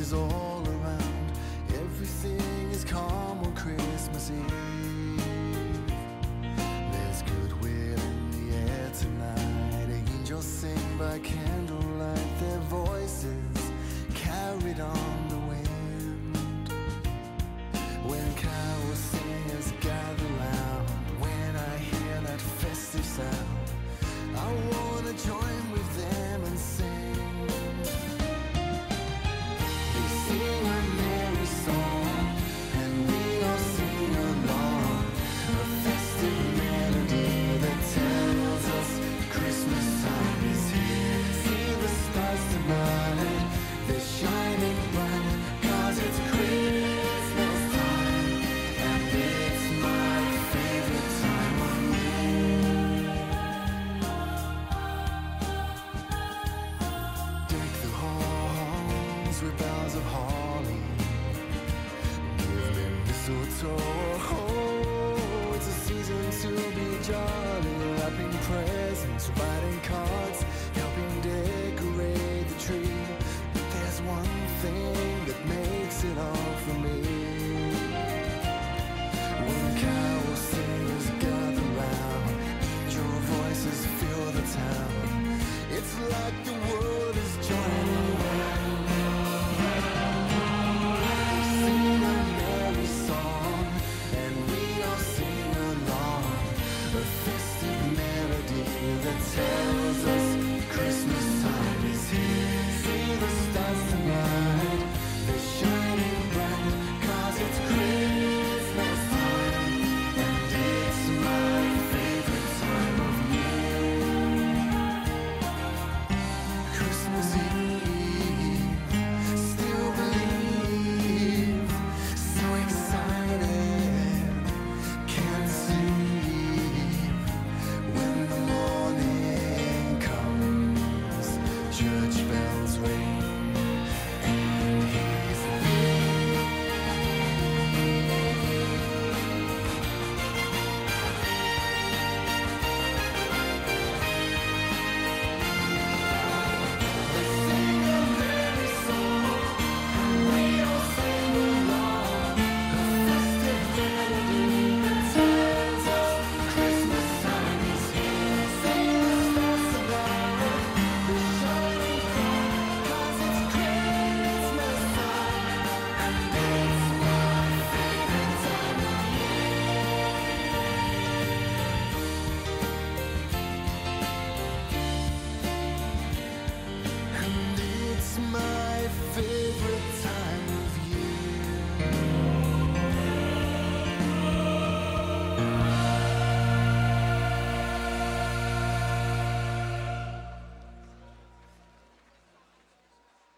is all around. Everything is calm on Christmas Eve. There's goodwill in the air tonight. Angels sing by candlelight, their voices carried on the wind. When carol singers gather round, when I hear that festive sound, I wanna join with them and sing. They sing a merry song, and we all sing along. A festive melody that tells us Christmas time is here. See the stars tonight, they're shining bright, 'cause it's Christmas time, and it's my favorite time of year. Deck the halls with